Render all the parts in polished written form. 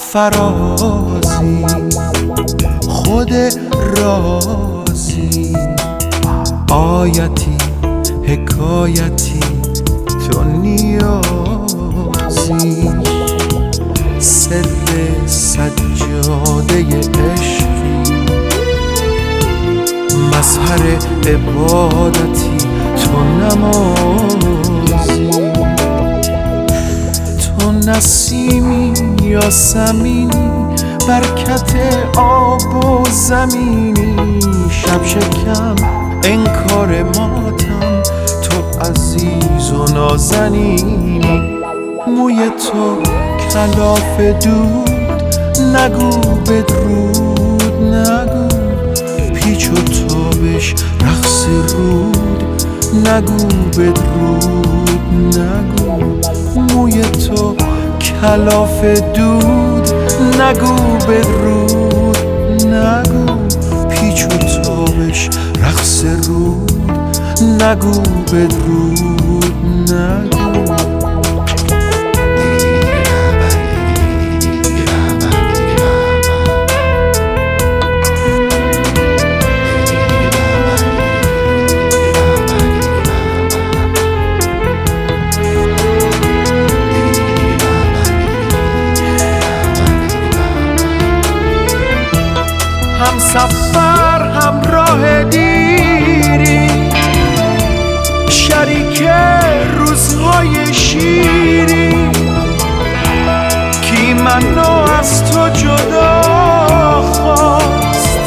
فرازی خود رازی آیتی حکایتی تو نیازی سر سجاده عشقی مظهر عبادتی تو نمازی تو نسیمی یا زمینی برکت آب و زمینی شب شکم انکار ماتم تو عزیز و نازنینی موی تو کلاف دود نگو بدرود نگو پیچ و تابش رقص رود نگو بدرود نگو موی تو کلاف دود نگو بدرود نگو پیچ و تابش رقص رود نگو بدرود نگو هم سفر همراه دیری شریک روزهای شیری کی منو از تو جدا خواست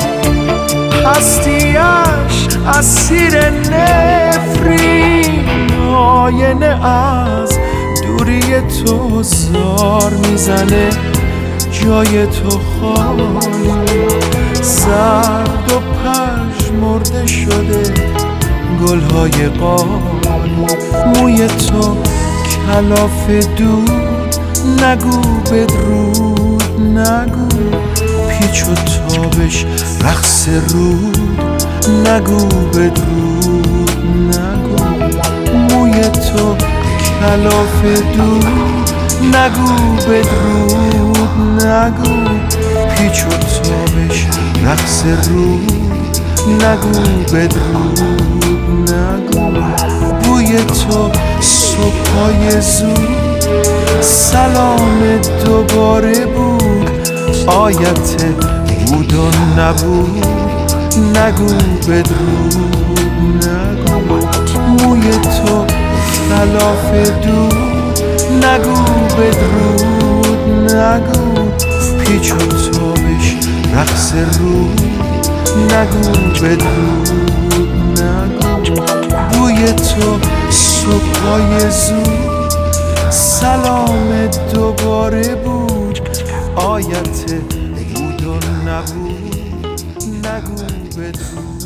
هستیش اسیر نفرین آینه از دوری تو زار میزنه جای تو خالی زرد و پژمرده شده گلهای قالی موی تو کلاف دود نگو بدرود نگو پیچ و تابش رقص رود نگو بدرود نگو موی تو کلاف دود نگو بدرود نگو پیچ و تابش رقص رود نگو بدرود نگو بوی تو صبحای زود سلام دوباره بود آیت بود و نبود نگو بدرود نگو موی تو خلاف دود نگو بدرود نگو پیچ و تابش رقص رود نگو بدرود نگو بوی تو صبحای زود سلام دوباره بود آیت بود و نبود نگو بدرود